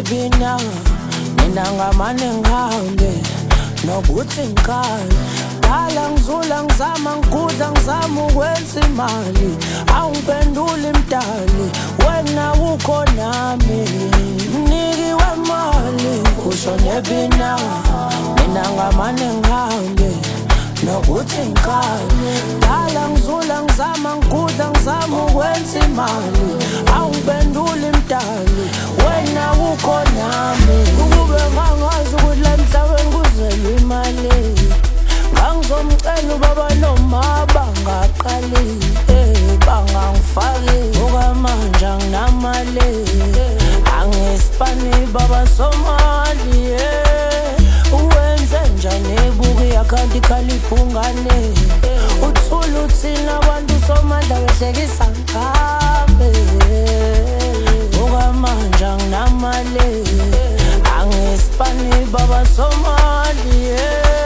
bina mina ngamane ngihambe nokuthi ngikali dala ngizula ngizama ngigudla ngizama ukwenza imali awungiphenduli mdali wena ukho nami nikiwe mali ushone bina mina ngamane ngihambe nokuthi ngikali dala ngizula ngizama ngigudla ngizama ukwenza imali awungiphenduli mdali wena ukho nami ukube ngangazi ukuthi la emhlabeni kuzelwe imali ngangizomcela ubaba noma bangaqali bangangifaki okwamanje anginamali angisipani baba Somali uwenze njani ebuka i-akhawunti ikhaliphungane uthula uthina abantu Somali behlekisa ngami okwamanje anginamali angisipani baba Somali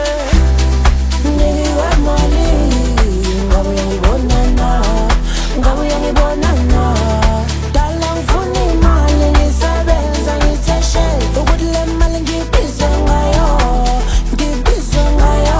nikiwe mali ngabuye ngibonana ngabuye ngibonana dala ngifuna imali ngisebenza ngitheshe ukuthi le mali ngibhize ngayo ngibhize ngayo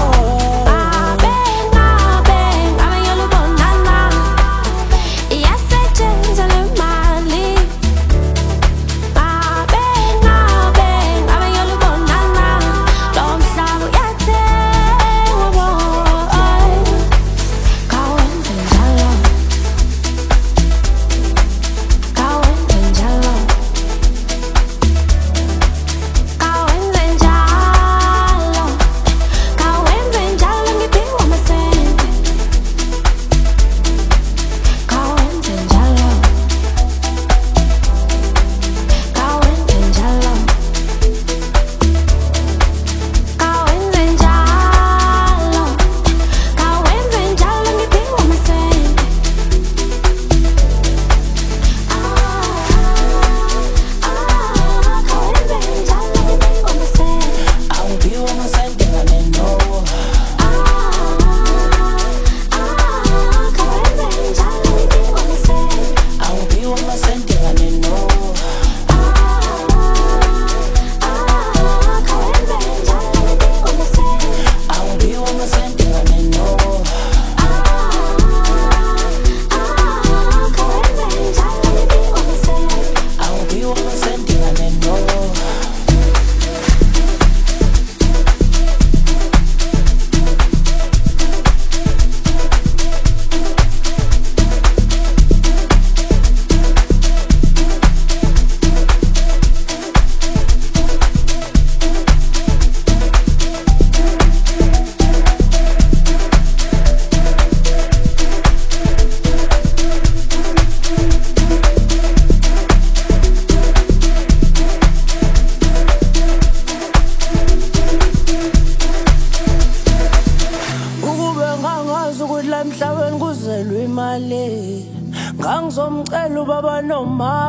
emhlabeni kuzelwe imali ngangizomcela ubaba noma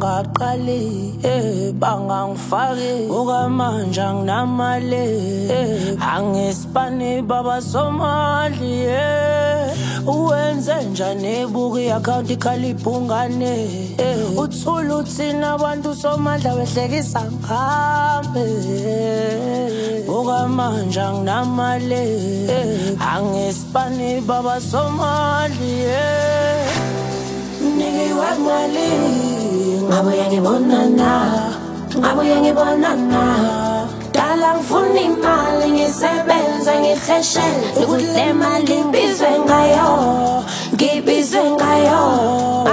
bangaqali bangangifaki okwamanje anginamali angisipani baba Somali uwenze njani ebuka i-akhawunti ikhaliphungane uthula uthina abantu Somali behlekisa ngami okwamanje anginamali angisipani baba Somali nikiwe mali ngabuye ngibonana ngabuye ngibonana dala ngifuna imali ngisebenza ngitheshele ukuthi le mali ngibizwe ngayo ngibizwe ngayo